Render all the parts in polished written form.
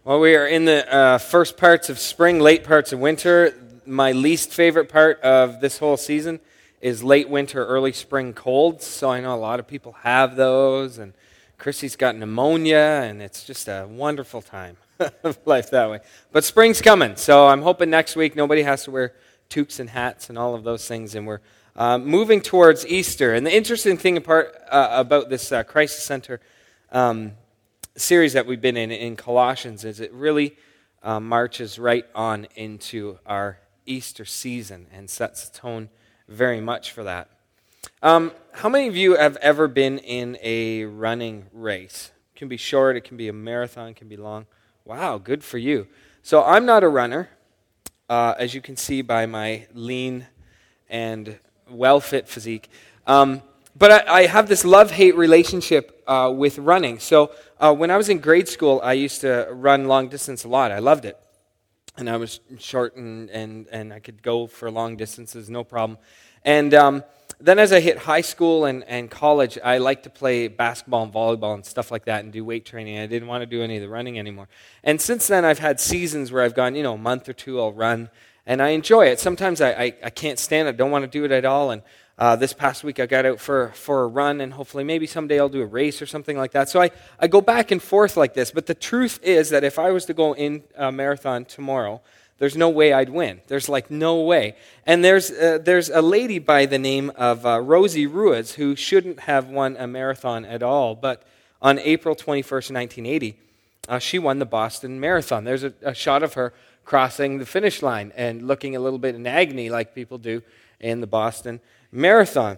Well, we are in the first parts of spring, late parts of winter. My least favorite part of this whole season is late winter, early spring colds. So I know a lot of people have those, and Chrissy's got pneumonia, and it's just a wonderful time of life that way. But spring's coming, so I'm hoping next week nobody has to wear toques and hats and all of those things, and we're moving towards Easter. And the interesting thing about this Crisis Center series that we've been in Colossians is it really marches right on into our Easter season and sets the tone very much for that. How many of you have ever been in a running race? It can be short, it can be a marathon, it can be long. Wow, good for you. So I'm not a runner, as you can see by my lean and well-fit physique. But I have this love-hate relationship with running. So when I was in grade school, I used to run long distance a lot. I loved it. And I was short and I could go for long distances, no problem. And then as I hit high school and college, I liked to play basketball and volleyball and stuff like that and do weight training. I didn't want to do any of the running anymore. And since then, I've had seasons where I've gone, a month or two, I'll run. And I enjoy it. Sometimes I can't stand it. I don't want to do it at all. And this past week I got out for a run, and hopefully maybe someday I'll do a race or something like that. So I go back and forth like this. But the truth is that if I was to go in a marathon tomorrow, there's no way I'd win. There's no way. And there's a lady by the name of Rosie Ruiz who shouldn't have won a marathon at all. But on April 21st, 1980, she won the Boston Marathon. There's a shot of her crossing the finish line and looking a little bit in agony like people do in the Boston Marathon.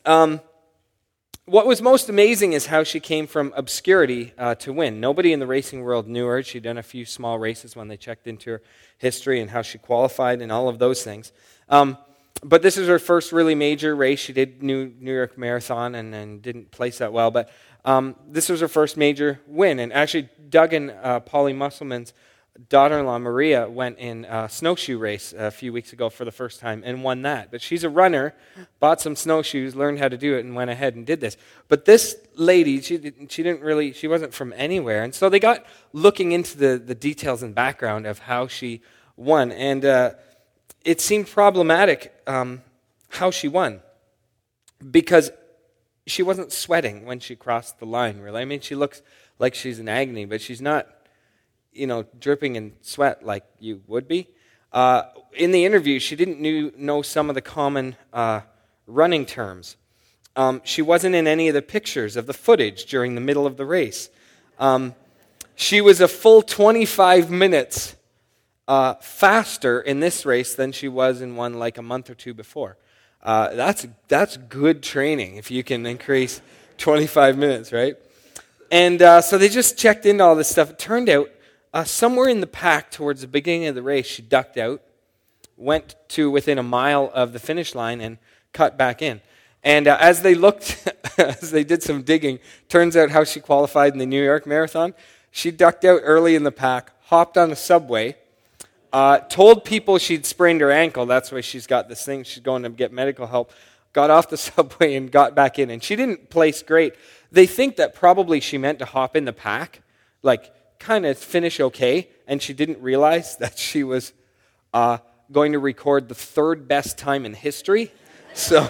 What was most amazing is how she came from obscurity to win. Nobody in the racing world knew her. She'd done a few small races when they checked into her history and how she qualified and all of those things. But this is her first really major race. She did New York Marathon and didn't place that well. But this was her first major win. And actually, Doug and Polly Musselman's daughter-in-law, Maria, went in a snowshoe race a few weeks ago for the first time and won that. But she's a runner, bought some snowshoes, learned how to do it, and went ahead and did this. But this lady, she wasn't from anywhere. And so they got looking into the details and background of how she won. And it seemed problematic how she won because she wasn't sweating when she crossed the line, really. I mean, she looks like she's in agony, but she's not dripping in sweat like you would be. In the interview, she didn't know some of the common running terms. She wasn't in any of the pictures of the footage during the middle of the race. She was a full 25 minutes faster in this race than she was in one like a month or two before. That's good training if you can increase 25 minutes, right? And so they just checked into all this stuff. It turned out somewhere in the pack towards the beginning of the race, she ducked out, went to within a mile of the finish line, and cut back in. And as they did some digging, turns out how she qualified in the New York Marathon. She ducked out early in the pack, hopped on a subway, told people she'd sprained her ankle. That's why she's got this thing. She's going to get medical help. Got off the subway and got back in. And she didn't place great. They think that probably she meant to hop in the pack, kind of finish okay, and she didn't realize that she was going to record the third best time in history. So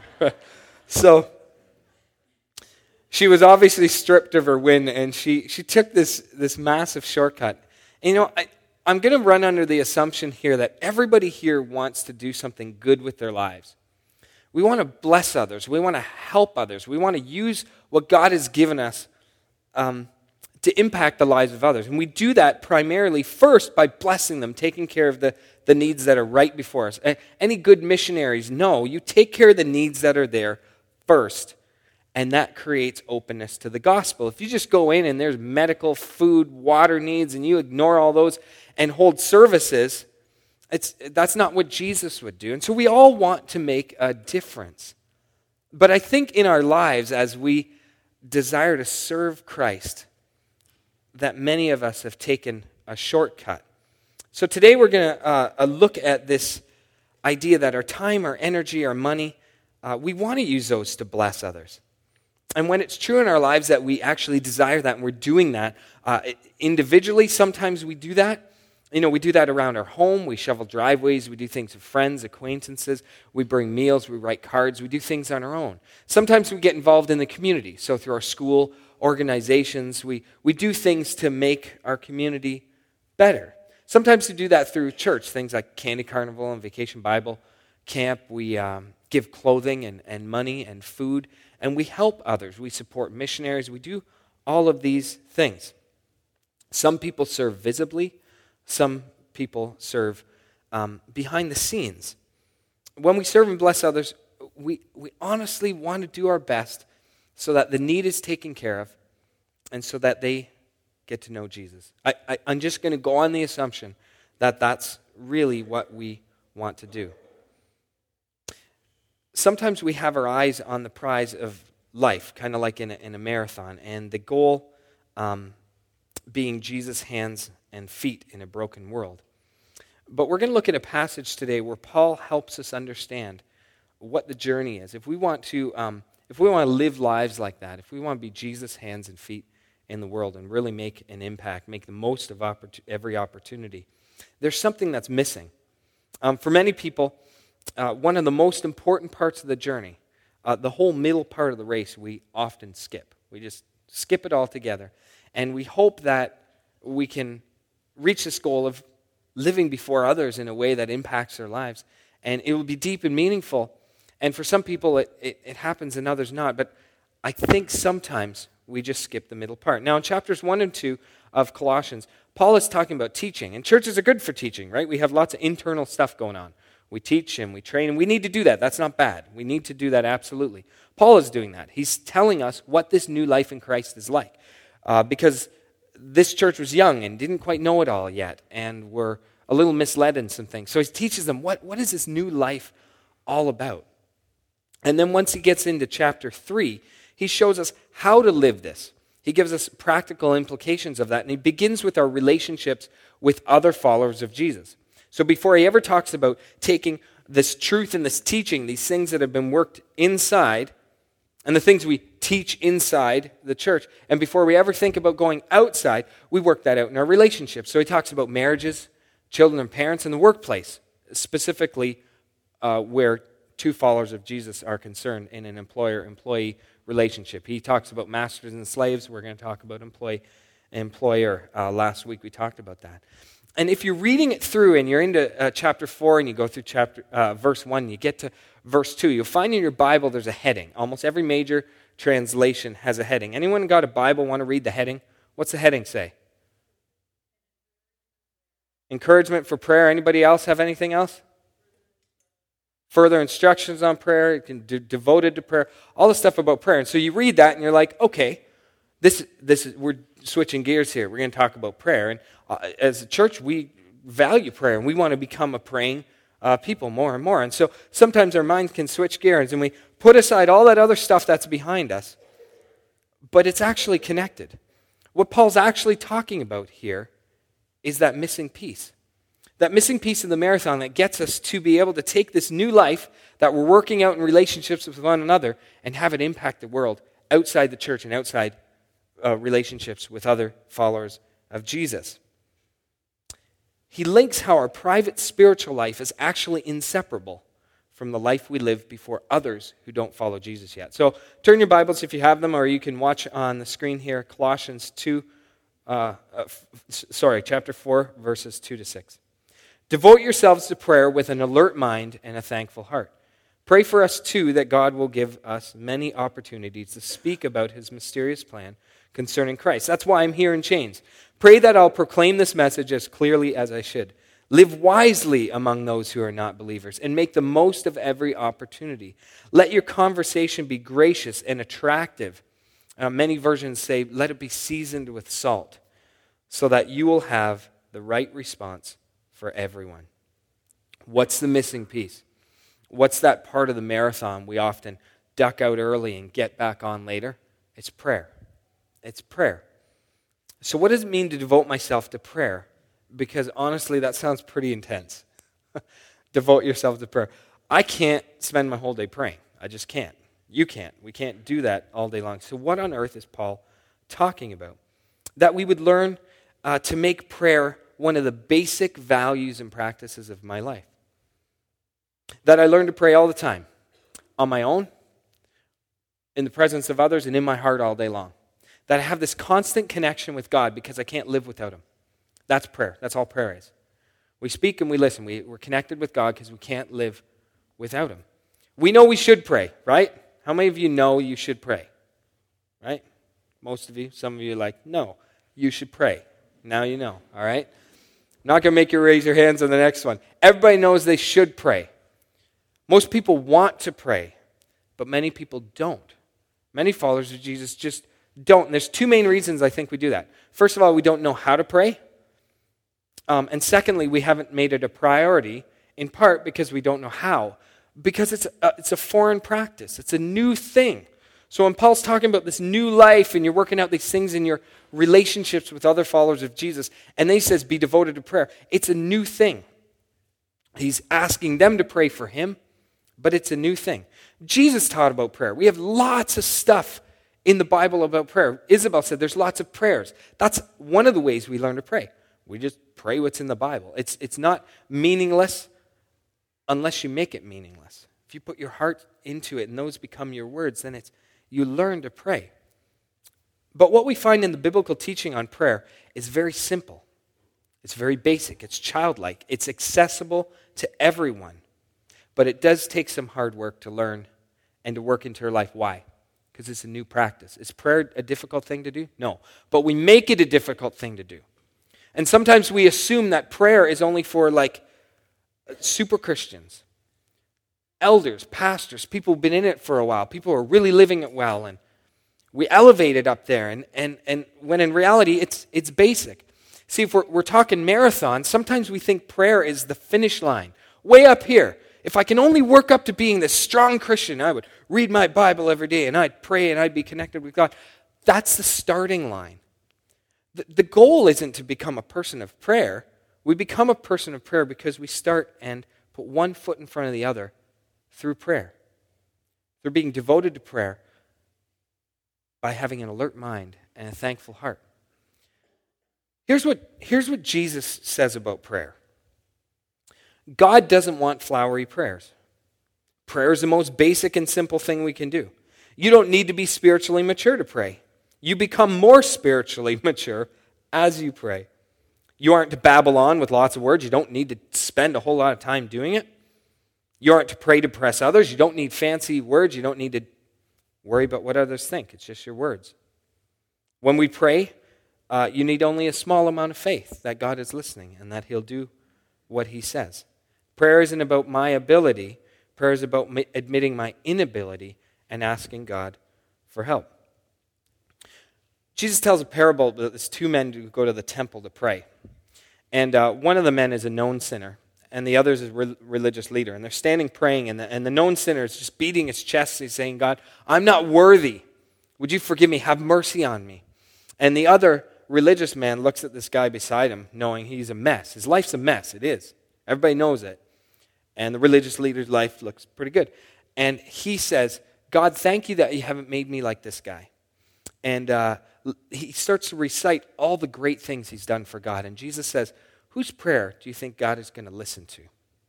she was obviously stripped of her win, and she took this massive shortcut. And, I'm going to run under the assumption here that everybody here wants to do something good with their lives. We want to bless others. We want to help others. We want to use what God has given us to impact the lives of others. And we do that primarily first by blessing them, taking care of the needs that are right before us. Any good missionaries know you take care of the needs that are there first, and that creates openness to the gospel. If you just go in and there's medical, food, water needs, and you ignore all those and hold services, that's not what Jesus would do. And so we all want to make a difference. But I think in our lives, as we desire to serve Christ, that many of us have taken a shortcut. So today we're going to look at this idea that our time, our energy, our money, we want to use those to bless others. And when it's true in our lives that we actually desire that and we're doing that, individually, sometimes we do that. We do that around our home. We shovel driveways. We do things with friends, acquaintances. We bring meals. We write cards. We do things on our own. Sometimes we get involved in the community. So through our school organizations, we do things to make our community better. Sometimes we do that through church, things like Candy Carnival and Vacation Bible Camp. We give clothing and money and food, and we help others. We support missionaries. We do all of these things. Some people serve visibly. Some people serve behind the scenes. When we serve and bless others, we honestly want to do our best so that the need is taken care of and so that they get to know Jesus. I'm just going to go on the assumption that that's really what we want to do. Sometimes we have our eyes on the prize of life, kind of like in a marathon, and the goal being Jesus' hands and feet in a broken world. But we're going to look at a passage today where Paul helps us understand what the journey is. If we want to live lives like that, if we want to be Jesus' hands and feet in the world and really make an impact, make the most of every opportunity, there's something that's missing. For many people, one of the most important parts of the journey, the whole middle part of the race, we often skip. We just skip it all together. And we hope that we can reach this goal of living before others in a way that impacts their lives. And it will be deep and meaningful. And for some people, it happens and others not. But I think sometimes we just skip the middle part. Now, in chapters 1 and 2 of Colossians, Paul is talking about teaching. And churches are good for teaching, right? We have lots of internal stuff going on. We teach and we train, and we need to do that. That's not bad. We need to do that, absolutely. Paul is doing that. He's telling us what this new life in Christ is like. Because this church was young and didn't quite know it all yet, and were a little misled in some things. So he teaches them, what is this new life all about? And then once he gets into chapter 3, he shows us how to live this. He gives us practical implications of that, and he begins with our relationships with other followers of Jesus. So before he ever talks about taking this truth and this teaching, these things that have been worked inside, and the things we teach inside the church, and before we ever think about going outside, we work that out in our relationships. So he talks about marriages, children and parents, and the workplace, specifically where two followers of Jesus are concerned in an employer-employee relationship. He talks about masters and slaves. We're going to talk about employer. Last week we talked about that. And if you're reading it through and you're into chapter 4 and you go through verse 1 and you get to verse 2, you'll find in your Bible there's a heading. Almost every major translation has a heading. Anyone got a Bible, want to read the heading? What's the heading say? Encouragement for prayer. Anybody else have anything else? Further instructions on prayer. You can do devoted to prayer. All the stuff about prayer. And so you read that and you're like, okay, this is, we're switching gears here. We're going to talk about prayer. And as a church, we value prayer, and we want to become a praying people more and more. And so sometimes our minds can switch gears, and we put aside all that other stuff that's behind us, but it's actually connected. What Paul's actually talking about here is that missing piece. That missing piece in the marathon that gets us to be able to take this new life that we're working out in relationships with one another and have it impact the world outside the church and outside relationships with other followers of Jesus. He links how our private spiritual life is actually inseparable from the life we live before others who don't follow Jesus yet. So turn your Bibles if you have them, or you can watch on the screen here, Colossians chapter 4, verses 2 to 6. Devote yourselves to prayer with an alert mind and a thankful heart. Pray for us, too, that God will give us many opportunities to speak about his mysterious plan concerning Christ. That's why I'm here in chains. Pray that I'll proclaim this message as clearly as I should. Live wisely among those who are not believers and make the most of every opportunity. Let your conversation be gracious and attractive. Many versions say, let it be seasoned with salt, so that you will have the right response for everyone. What's the missing piece? What's that part of the marathon we often duck out early and get back on later? It's prayer. It's prayer. So what does it mean to devote myself to prayer? Because honestly, that sounds pretty intense. Devote yourself to prayer. I can't spend my whole day praying. I just can't. You can't. We can't do that all day long. So what on earth is Paul talking about? That we would learn to make prayer one of the basic values and practices of my life. That I learn to pray all the time, on my own, in the presence of others, and in my heart all day long. That I have this constant connection with God because I can't live without Him. That's prayer. That's all prayer is. We speak and we listen. We're connected with God because we can't live without Him. We know we should pray, right? How many of you know you should pray? Right? Most of you. Some of you are like, no, you should pray. Now you know, all right? I'm not going to make you raise your hands on the next one. Everybody knows they should pray. Most people want to pray, but many people don't. Many followers of Jesus just don't. And there's two main reasons I think we do that. First of all, we don't know how to pray. And secondly, we haven't made it a priority, in part because we don't know how. Because it's a foreign practice. It's a new thing. So when Paul's talking about this new life and you're working out these things in your relationships with other followers of Jesus, and then he says, be devoted to prayer, it's a new thing. He's asking them to pray for him, but it's a new thing. Jesus taught about prayer. We have lots of stuff in the Bible about prayer. Isabel said there's lots of prayers. That's one of the ways we learn to pray. We just pray what's in the Bible. It's not meaningless unless you make it meaningless. If you put your heart into it and those become your words, then you learn to pray. But what we find in the biblical teaching on prayer is very simple. It's very basic. It's childlike. It's accessible to everyone. But it does take some hard work to learn and to work into your life. Why? Because it's a new practice. Is prayer a difficult thing to do? No. But we make it a difficult thing to do. And sometimes we assume that prayer is only for like super Christians, elders, pastors, people who've been in it for a while, people who are really living it well, and we elevate it up there. And when in reality, it's basic. See, if we're talking marathon, sometimes we think prayer is the finish line, way up here. If I can only work up to being this strong Christian, I would read my Bible every day, and I'd pray, and I'd be connected with God. That's the starting line. The goal isn't to become a person of prayer. We become a person of prayer because we start and put one foot in front of the other through prayer. Through being devoted to prayer by having an alert mind and a thankful heart. Here's what Jesus says about prayer. God doesn't want flowery prayers. Prayer is the most basic and simple thing we can do. You don't need to be spiritually mature to pray. You become more spiritually mature as you pray. You aren't to babble on with lots of words. You don't need to spend a whole lot of time doing it. You aren't to pray to impress others. You don't need fancy words. You don't need to worry about what others think. It's just your words. When we pray, you need only a small amount of faith that God is listening and that He'll do what He says. Prayer isn't about my ability. Prayer is about admitting my inability and asking God for help. Jesus tells a parable that there's two men who go to the temple to pray. And one of the men is a known sinner, and the other is a religious leader. And they're standing praying, and the known sinner is just beating his chest. He's saying, God, I'm not worthy. Would you forgive me? Have mercy on me. And the other religious man looks at this guy beside him, knowing he's a mess. His life's a mess. It is. Everybody knows it. And the religious leader's life looks pretty good. And he says, God, thank you that you haven't made me like this guy. And he starts to recite all the great things he's done for God. And Jesus says, whose prayer do you think God is going to listen to?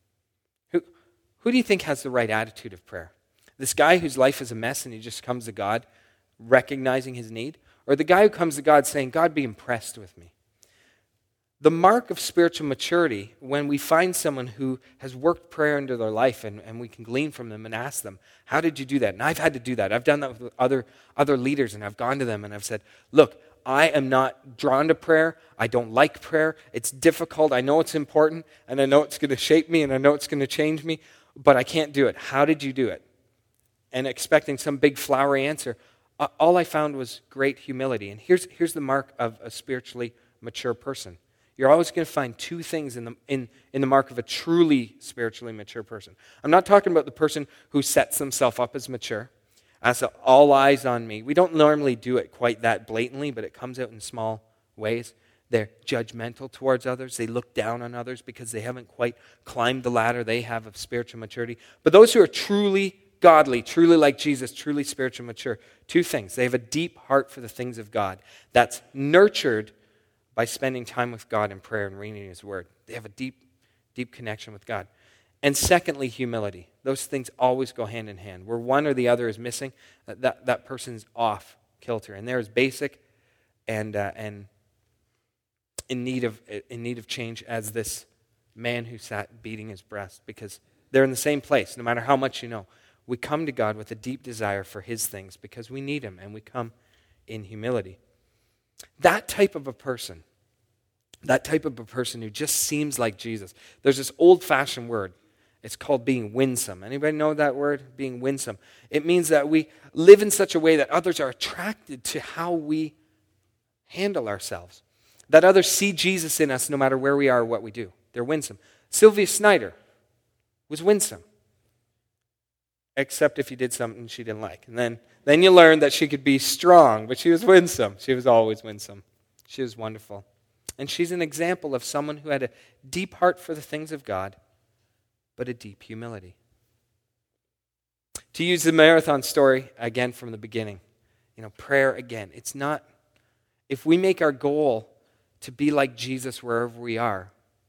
Who do you think has the right attitude of prayer? This guy whose life is a mess and he just comes to God recognizing his need? Or the guy who comes to God saying, God, be impressed with me? The mark of spiritual maturity, when we find someone who has worked prayer into their life and we can glean from them and ask them, how did you do that? And I've had to do that. I've done that with other leaders, and I've gone to them and I've said, look, I am not drawn to prayer. I don't like prayer. It's difficult. I know it's important, and I know it's going to shape me, and I know it's going to change me, but I can't do it. How did you do it? And expecting some big flowery answer, all I found was great humility. And here's the mark of a spiritually mature person. You're always going to find two things in the mark of a truly spiritually mature person. I'm not talking about the person who sets themselves up as mature, as all eyes on me. We don't normally do it quite that blatantly, but it comes out in small ways. They're judgmental towards others. They look down on others because they haven't quite climbed the ladder they have of spiritual maturity. But those who are truly godly, truly like Jesus, truly spiritual mature. Two things. They have a deep heart for the things of God that's nurtured by spending time with God in prayer and reading His Word. They have a deep, deep connection with God. And secondly, humility. Those things always go hand in hand. Where one or the other is missing, that person's off kilter. And they're as basic and in need of change as this man who sat beating his breast, because they're in the same place, no matter how much you know. We come to God with a deep desire for His things because we need Him, and we come in humility. That type of a person who just seems like Jesus, there's this old-fashioned word. It's called being winsome. Anybody know that word? Being winsome. It means that we live in such a way that others are attracted to how we handle ourselves. That others see Jesus in us no matter where we are or what we do. They're winsome. Sylvia Snyder was winsome. Except if you did something she didn't like. And then you learn that she could be strong, but she was winsome. She was always winsome. She was wonderful. And she's an example of someone who had a deep heart for the things of God, but a deep humility. To use the marathon story again from the beginning, prayer again. It's not, if we make our goal to be like Jesus wherever we are,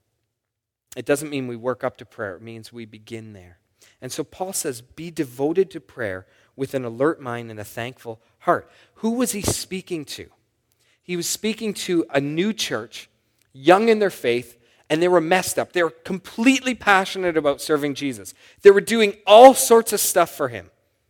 it doesn't mean we work up to prayer. It means we begin there. And so Paul says, be devoted to prayer with an alert mind and a thankful heart. Who was he speaking to? He was speaking to a new church, young in their faith, and they were messed up. They were completely passionate about serving Jesus. They were doing all sorts of stuff for Him.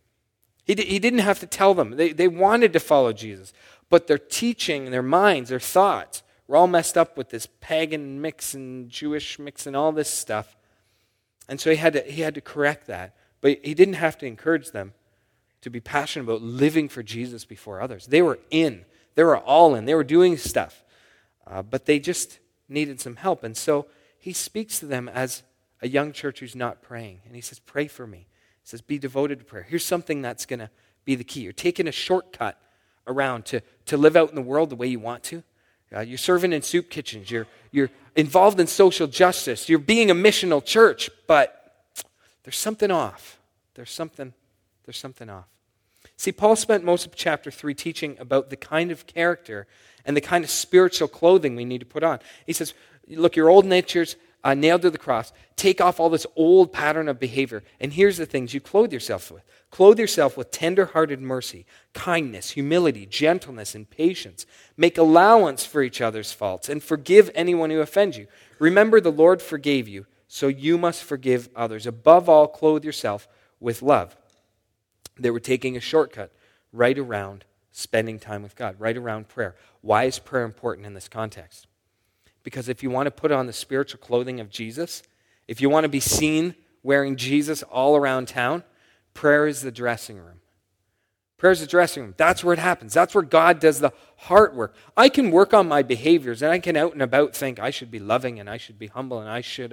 He didn't have to tell them. They wanted to follow Jesus. But their teaching, their minds, their thoughts were all messed up with this pagan mix and Jewish mix and all this stuff. And so he had to correct that. But he didn't have to encourage them to be passionate about living for Jesus before others. They were in. They were all in. They were doing stuff. But they just needed some help. And so he speaks to them as a young church who's not praying. And he says, pray for me. He says, be devoted to prayer. Here's something that's going to be the key. You're taking a shortcut around to live out in the world the way you want to. You're serving in soup kitchens. You're involved in social justice. You're being a missional church, but there's something off. There's something off. See, Paul spent most of chapter 3 teaching about the kind of character and the kind of spiritual clothing we need to put on. He says, look, your old nature's nailed to the cross. Take off all this old pattern of behavior. And here's the things you clothe yourself with. Clothe yourself with tender-hearted mercy, kindness, humility, gentleness, and patience. Make allowance for each other's faults and forgive anyone who offends you. Remember, the Lord forgave you, so you must forgive others. Above all, clothe yourself with love. They were taking a shortcut right around spending time with God, right around prayer. Why is prayer important in this context? Because if you want to put on the spiritual clothing of Jesus, if you want to be seen wearing Jesus all around town, prayer is the dressing room. Prayer is the dressing room. That's where it happens. That's where God does the heart work. I can work on my behaviors and I can out and about think I should be loving and I should be humble and I should.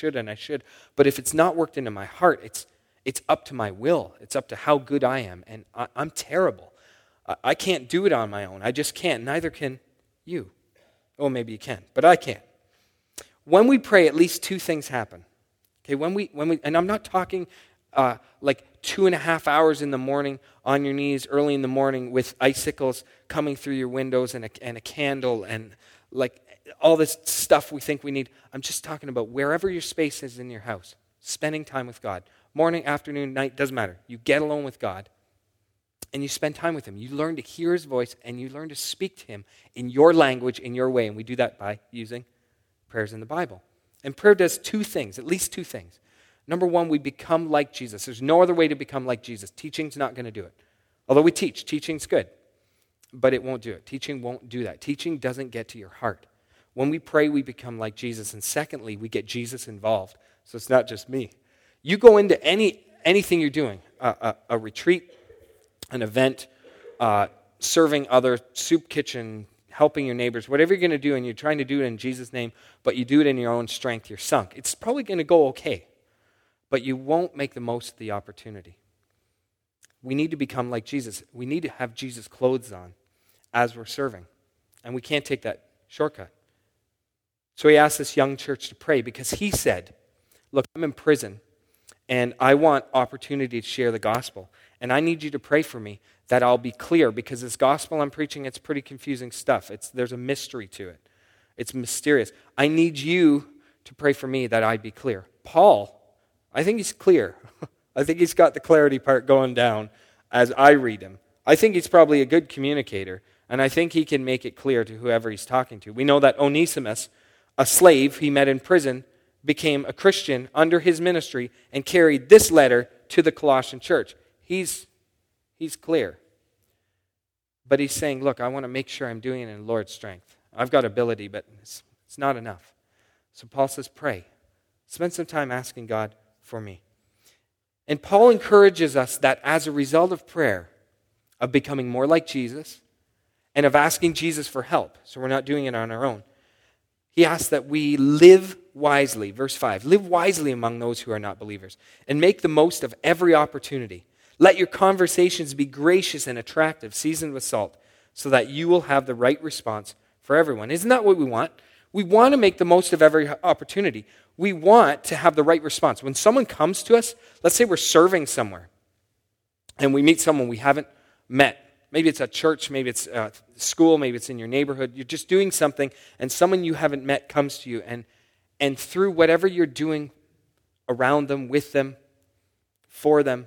But if it's not worked into my heart, it's up to my will. It's up to how good I am. And I'm terrible. I can't do it on my own. I just can't. Neither can you. Oh, maybe you can, but I can't. When we pray, at least two things happen. Okay, when we, and I'm not talking like 2.5 hours in the morning on your knees early in the morning with icicles coming through your windows and a candle and like all this stuff we think we need. I'm just talking about wherever your space is in your house, spending time with God. Morning, afternoon, night, doesn't matter. You get alone with God. And you spend time with Him. You learn to hear His voice and you learn to speak to Him in your language, in your way. And we do that by using prayers in the Bible. And prayer does two things, at least two things. Number one, we become like Jesus. There's no other way to become like Jesus. Teaching's not going to do it. Although we teach, teaching's good. But it won't do it. Teaching won't do that. Teaching doesn't get to your heart. When we pray, we become like Jesus. And secondly, we get Jesus involved. So it's not just me. You go into anything you're doing, a retreat, an event, serving other, soup kitchen, helping your neighbors, whatever you're going to do, and you're trying to do it in Jesus' name, but you do it in your own strength, you're sunk. It's probably going to go okay, but you won't make the most of the opportunity. We need to become like Jesus. We need to have Jesus' clothes on as we're serving, and we can't take that shortcut. So he asked this young church to pray because he said, look, I'm in prison, And I want opportunity to share the gospel. And I need you to pray for me that I'll be clear, because this gospel I'm preaching, it's pretty confusing stuff. There's a mystery to it. It's mysterious. I need you to pray for me that I be clear. Paul, I think he's clear. I think he's got the clarity part going down as I read him. I think he's probably a good communicator, and I think he can make it clear to whoever he's talking to. We know that Onesimus, a slave he met in prison, became a Christian under his ministry and carried this letter to the Colossian church. He's clear. But he's saying, look, I want to make sure I'm doing it in the Lord's strength. I've got ability, but it's not enough. So Paul says, pray. Spend some time asking God for me. And Paul encourages us that as a result of prayer, of becoming more like Jesus, and of asking Jesus for help, so we're not doing it on our own, he asks that we live wisely. Verse 5, live wisely among those who are not believers, and make the most of every opportunity. Let your conversations be gracious and attractive, seasoned with salt, so that you will have the right response for everyone. Isn't that what we want? We want to make the most of every opportunity. We want to have the right response. When someone comes to us, let's say we're serving somewhere, and we meet someone we haven't met. Maybe it's at church, maybe it's at school, maybe it's in your neighborhood. You're just doing something, and someone you haven't met comes to you, and through whatever you're doing around them, with them, for them,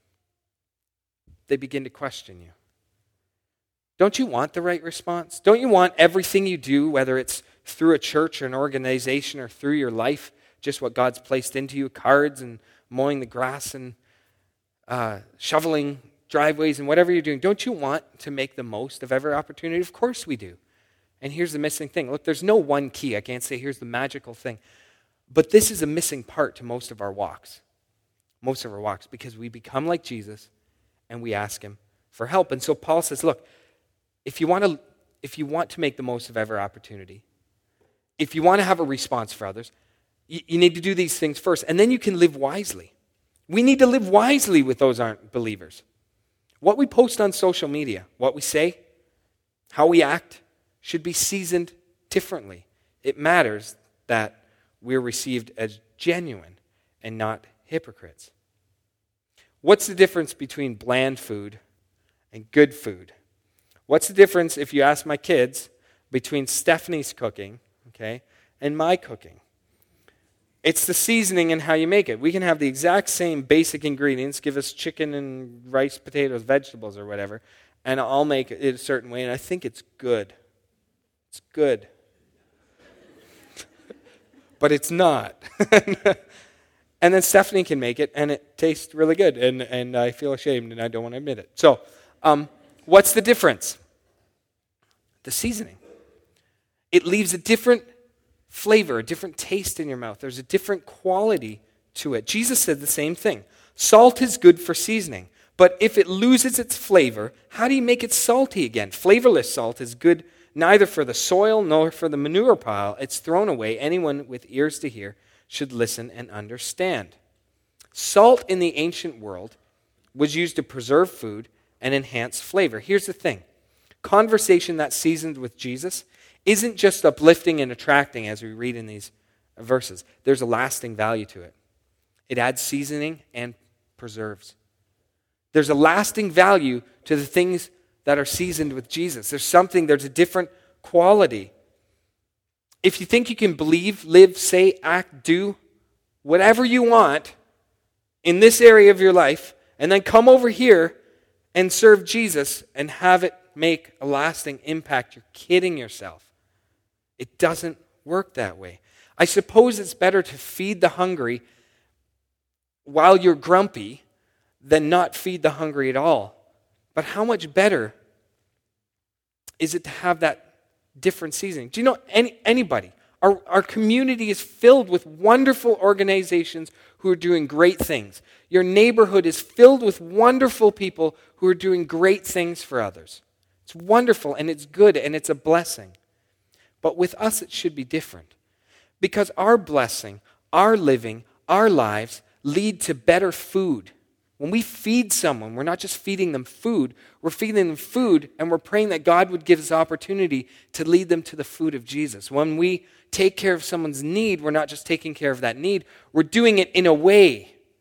they begin to question you. Don't you want the right response? Don't you want everything you do, whether it's through a church or an organization or through your life, just what God's placed into you, cards and mowing the grass and shoveling driveways and whatever you're doing, don't you want to make the most of every opportunity? Of course we do. And here's the missing thing. Look, there's no one key. I can't say here's the magical thing. But this is a missing part to most of our walks. Most of our walks, because we become like Jesus and we ask him for help. And so Paul says, look, if you want to make the most of every opportunity, if you want to have a response for others, you need to do these things first. And then you can live wisely. We need to live wisely with those aren't believers. What we post on social media, what we say, how we act, should be seasoned differently. It matters that we're received as genuine and not hypocrites. What's the difference between bland food and good food? What's the difference, if you ask my kids, between Stephanie's cooking, and my cooking? It's the seasoning and how you make it. We can have the exact same basic ingredients, give us chicken and rice, potatoes, vegetables, or whatever, and I'll make it a certain way, and I think it's good. It's good. But it's not. And then Stephanie can make it, and it tastes really good, and I feel ashamed, and I don't want to admit it. So, what's the difference? The seasoning. It leaves a different flavor, a different taste in your mouth. There's a different quality to it. Jesus said the same thing. Salt is good for seasoning, but if it loses its flavor, how do you make it salty again? Flavorless salt is good neither for the soil nor for the manure pile. It's thrown away. Anyone with ears to hear should listen and understand. Salt in the ancient world was used to preserve food and enhance flavor. Here's the thing. Conversation that's seasoned with Jesus isn't just uplifting and attracting, as we read in these verses. There's a lasting value to it. It adds seasoning and preserves. There's a lasting value to the things that are seasoned with Jesus. There's a different quality. If you think you can believe, live, say, act, do whatever you want in this area of your life, and then come over here and serve Jesus and have it make a lasting impact, you're kidding yourself. It doesn't work that way. I suppose it's better to feed the hungry while you're grumpy than not feed the hungry at all. But how much better is it to have that different seasoning? Do you know anybody? Our community is filled with wonderful organizations who are doing great things. Your neighborhood is filled with wonderful people who are doing great things for others. It's wonderful and it's good and it's a blessing. But with us it should be different. Because our blessing, our living, our lives lead to better food. When we feed someone, we're not just feeding them food, we're feeding them food and we're praying that God would give us opportunity to lead them to the food of Jesus. When we take care of someone's need, we're not just taking care of that need, we're doing it in a way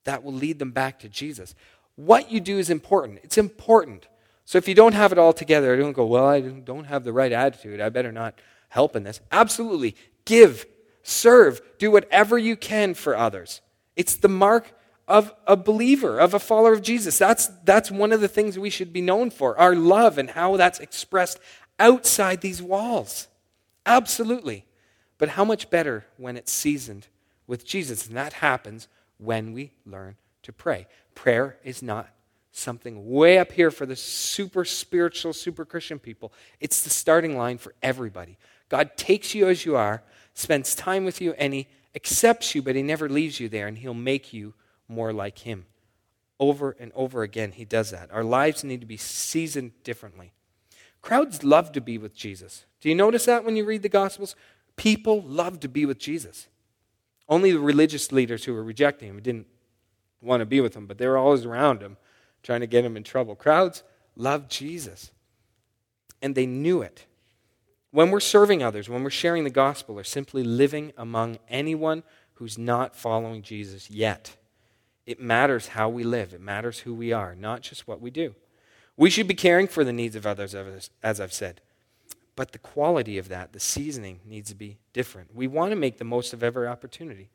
that will lead them back to Jesus. What you do is important. It's important. So if you don't have it all together, don't go, well, I don't have the right attitude. I better not help in this. Absolutely. Give, serve, do whatever you can for others. It's the mark of a believer, of a follower of Jesus. That's one of the things we should be known for, our love and how that's expressed outside these walls. Absolutely. But how much better when it's seasoned with Jesus? And that happens when we learn to pray. Prayer is not something way up here for the super spiritual, super Christian people. It's the starting line for everybody. God takes you as you are, spends time with you, and he accepts you, but he never leaves you there, and he'll make you more like him. Over and over again, he does that. Our lives need to be seasoned differently. Crowds love to be with Jesus. Do you notice that when you read the Gospels? People love to be with Jesus. Only the religious leaders who were rejecting him didn't want to be with him, but they were always around him, trying to get him in trouble. Crowds love Jesus, and they knew it. When we're serving others, when we're sharing the gospel, or simply living among anyone who's not following Jesus yet, it matters how we live. It matters who we are, not just what we do. We should be caring for the needs of others, as I've said. But the quality of that, the seasoning, needs to be different. We want to make the most of every opportunity.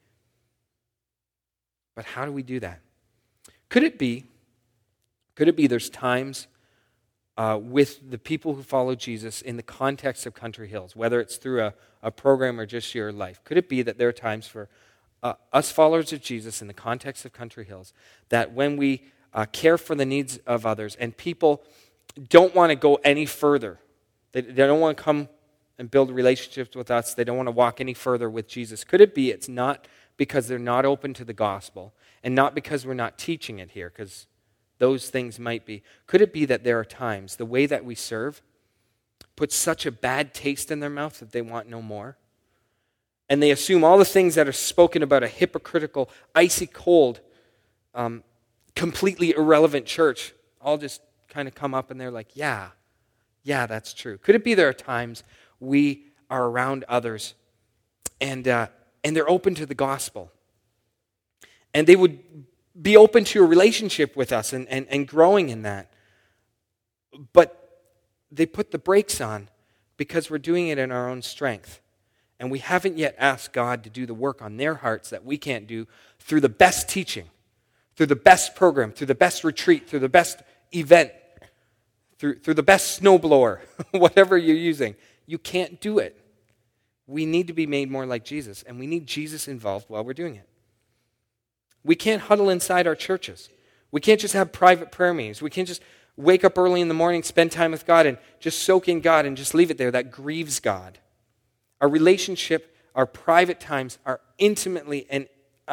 But how do we do that? Could it be there's times with the people who follow Jesus in the context of Country Hills, whether it's through a program or just your life? Could it be that there are times for us followers of Jesus in the context of Country Hills, that when we care for the needs of others and people don't want to go any further, they don't want to come and build relationships with us, they don't want to walk any further with Jesus, could it be it's not because they're not open to the gospel and not because we're not teaching it here, because those things might be. Could it be that there are times the way that we serve puts such a bad taste in their mouth that they want no more? And they assume all the things that are spoken about a hypocritical, icy cold, completely irrelevant church all just kind of come up and they're like, yeah, that's true. Could it be there are times we are around others and they're open to the gospel and they would be open to a relationship with us and growing in that, but they put the brakes on because we're doing it in our own strength. And we haven't yet asked God to do the work on their hearts that we can't do through the best teaching, through the best program, through the best retreat, through the best event, through the best snowblower, whatever you're using. You can't do it. We need to be made more like Jesus, and we need Jesus involved while we're doing it. We can't huddle inside our churches. We can't just have private prayer meetings. We can't just wake up early in the morning, spend time with God, and just soak in God and just leave it there. That grieves God. Our relationship, our private times are intimately and,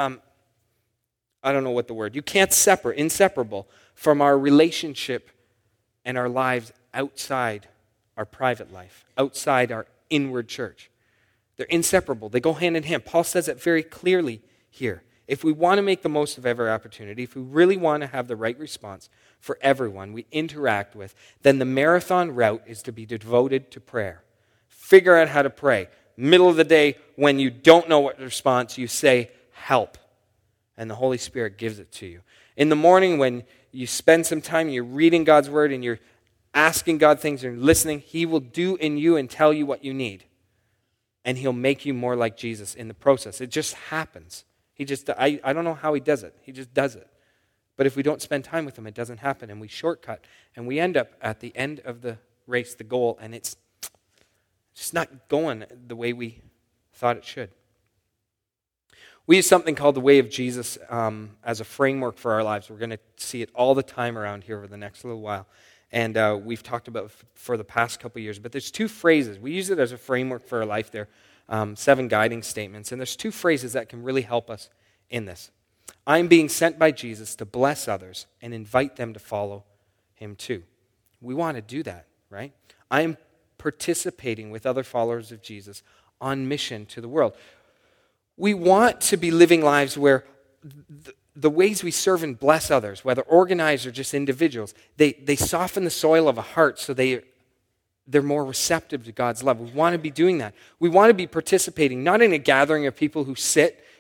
I don't know what the word, you can't inseparable from our relationship and our lives outside our private life, outside our inward church. They're inseparable. They go hand in hand. Paul says it very clearly here. If we want to make the most of every opportunity, if we really want to have the right response for everyone we interact with, then the marathon route is to be devoted to prayer. Figure out how to pray. Middle of the day, when you don't know what response, you say, help. And the Holy Spirit gives it to you. In the morning, when you spend some time, you're reading God's Word and you're asking God things and listening, He will do in you and tell you what you need. And He'll make you more like Jesus in the process. It just happens. I don't know how He does it. He just does it. But if we don't spend time with Him, it doesn't happen. And we shortcut. And we end up at the end of the race, the goal, and it's just not going the way we thought it should. We use something called the way of Jesus as a framework for our lives. We're going to see it all the time around here over the next little while. And we've talked about it for the past couple of years. But there's two phrases. We use it as a framework for our life there. 7 guiding statements. And there's 2 phrases that can really help us in this. I'm being sent by Jesus to bless others and invite them to follow Him too. We want to do that, right? I am participating with other followers of Jesus on mission to the world. We want to be living lives where the ways we serve and bless others, whether organized or just individuals, they soften the soil of a heart so they're more receptive to God's love. We want to be doing that. We want to be participating, not in a gathering of people who sit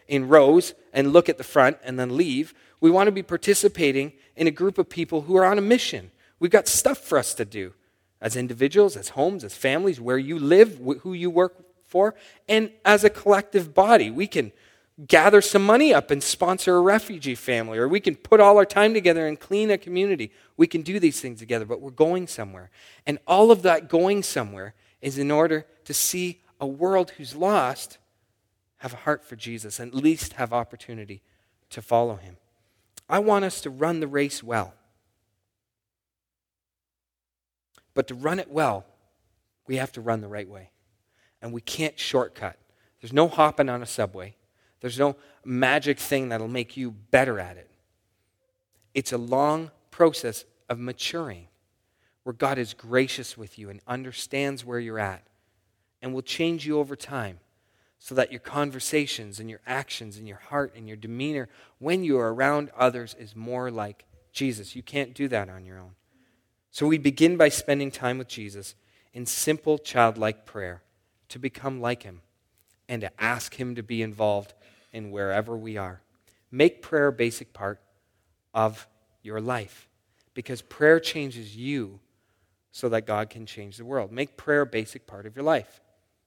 in rows and look at the front and then leave. We want to be participating in a group of people who are on a mission. We've got stuff for us to do as individuals, as homes, as families, where you live, who you work for, and as a collective body. We can gather some money up and sponsor a refugee family, or we can put all our time together and clean a community. We can do these things together, but we're going somewhere. And all of that going somewhere is in order to see a world who's lost have a heart for Jesus and at least have opportunity to follow him. I want us to run the race well. But to run it well, we have to run the right way. And we can't shortcut. There's no hopping on a subway. There's no magic thing that'll make you better at it. It's a long process of maturing where God is gracious with you and understands where you're at and will change you over time so that your conversations and your actions and your heart and your demeanor when you are around others is more like Jesus. You can't do that on your own. So we begin by spending time with Jesus in simple childlike prayer to become like him and to ask him to be involved in wherever we are. Make prayer a basic part of your life because prayer changes you so that God can change the world. Make prayer a basic part of your life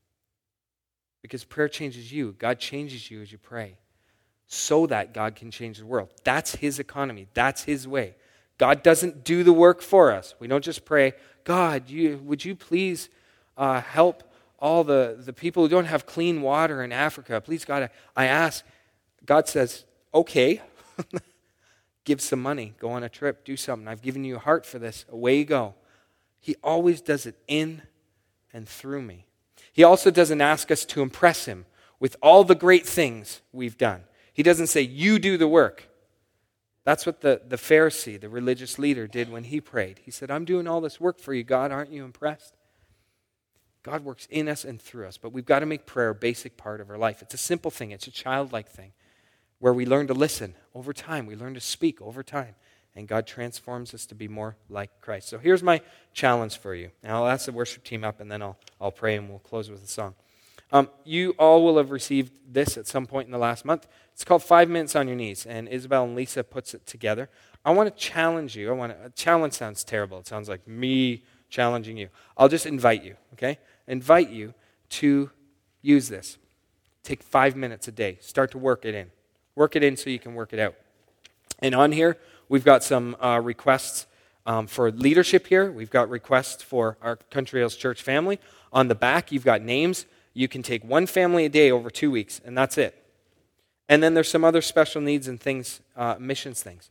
because prayer changes you. God changes you as you pray so that God can change the world. That's his economy. That's his way. God doesn't do the work for us. We don't just pray, God, would you please help all the people who don't have clean water in Africa? Please, God, I ask. God says, okay, give some money, go on a trip, do something. I've given you a heart for this. Away you go. He always does it in and through me. He also doesn't ask us to impress him with all the great things we've done. He doesn't say, you do the work. That's what the Pharisee, the religious leader, did when he prayed. He said, I'm doing all this work for you, God. Aren't you impressed? God works in us and through us, but we've got to make prayer a basic part of our life. It's a simple thing. It's a childlike thing where we learn to listen over time. We learn to speak over time, and God transforms us to be more like Christ. So here's my challenge for you. And I'll ask the worship team up, and then I'll pray, and we'll close with a song. You all will have received this at some point in the last month. It's called 5 Minutes on Your Knees, and Isabel and Lisa puts it together. I want to challenge you. Challenge sounds terrible. It sounds like me challenging you. I'll just invite you, okay? Invite you to use this. Take 5 minutes a day. Start to work it in. Work it in so you can work it out. And on here, we've got some requests for leadership here. We've got requests for our Country Hills Church family. On the back, you've got names. You can take one family a day over 2 weeks, and that's it. And then there's some other special needs and things, missions things.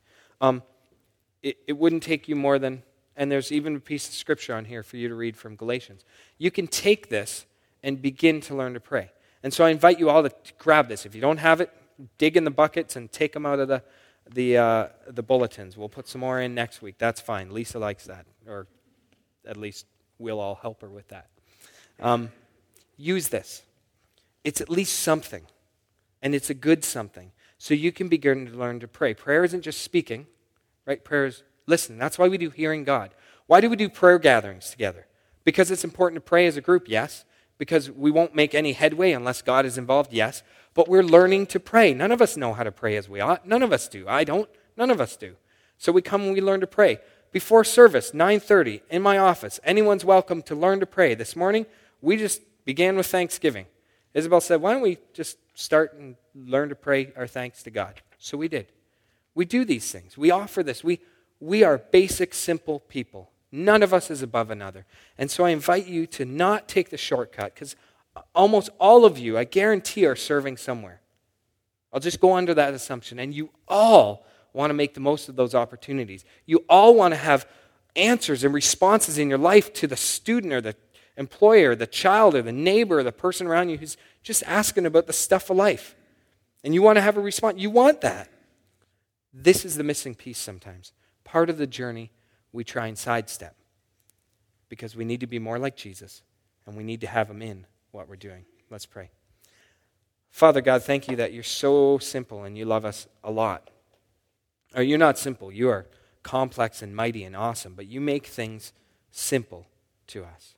It wouldn't take you more than, and there's even a piece of scripture on here for you to read from Galatians. You can take this and begin to learn to pray. And so I invite you all to grab this. If you don't have it, dig in the buckets and take them out of the bulletins. We'll put some more in next week. That's fine. Lisa likes that, or at least we'll all help her with that. Use this. It's at least something, and it's a good something, so you can begin to learn to pray. Prayer isn't just speaking, right? Prayer is listening. That's why we do Hearing God. Why do we do prayer gatherings together? Because it's important to pray as a group, yes. Because we won't make any headway unless God is involved, yes. But we're learning to pray. None of us know how to pray as we ought. None of us do. I don't. None of us do. So we come and we learn to pray. Before service, 9:30, in my office, anyone's welcome to learn to pray. This morning, we just began with thanksgiving. Isabel said, why don't we just start and learn to pray our thanks to God? So we did. We do these things. We offer this. We are basic, simple people. None of us is above another. And so I invite you to not take the shortcut, because almost all of you, I guarantee, are serving somewhere. I'll just go under that assumption. And you all want to make the most of those opportunities. You all want to have answers and responses in your life to the student or the employer, the child or the neighbor or the person around you who's just asking about the stuff of life. And you want to have a response. You want that. This is the missing piece sometimes. Part of the journey we try and sidestep because we need to be more like Jesus and we need to have him in what we're doing. Let's pray. Father God, thank you that you're so simple and you love us a lot. Or you're not simple. You are complex and mighty and awesome, but you make things simple to us.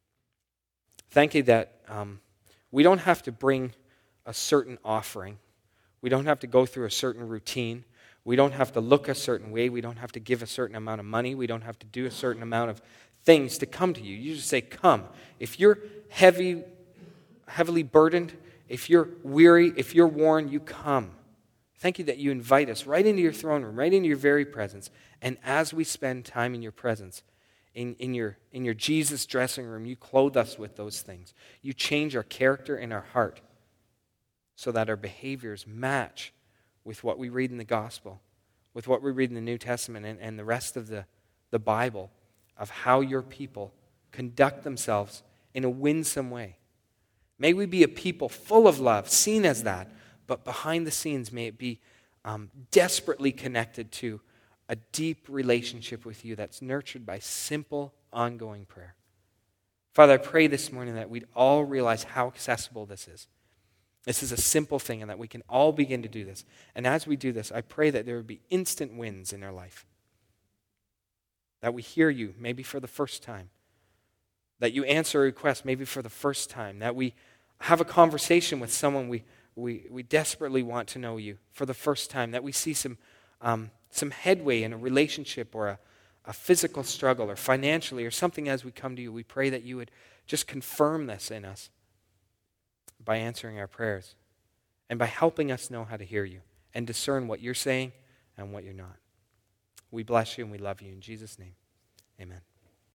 Thank you that we don't have to bring a certain offering We don't have to go through a certain routine. We don't have to look a certain way. We don't have to give a certain amount of money. We don't have to do a certain amount of things to come to you. You just say, come. If you're heavily burdened, if you're weary, if you're worn, you come. Thank you that you invite us right into your throne room, right into your very presence. And as we spend time in your presence, in your Jesus dressing room, you clothe us with those things. You change our character and our heart so that our behaviors match with what we read in the gospel, with what we read in the New Testament and the rest of the Bible, of how your people conduct themselves in a winsome way. May we be a people full of love, seen as that, but behind the scenes may it be desperately connected to a deep relationship with you that's nurtured by simple, ongoing prayer. Father, I pray this morning that we'd all realize how accessible this is. This is a simple thing and that we can all begin to do this. And as we do this, I pray that there would be instant wins in our life. That we hear you maybe for the first time. That you answer a request maybe for the first time. That we have a conversation with someone we desperately want to know you for the first time. That we see some headway in a relationship or a physical struggle or financially or something as we come to you. We pray that you would just confirm this in us by answering our prayers and by helping us know how to hear you and discern what you're saying and what you're not. We bless you and we love you. In Jesus' name, amen.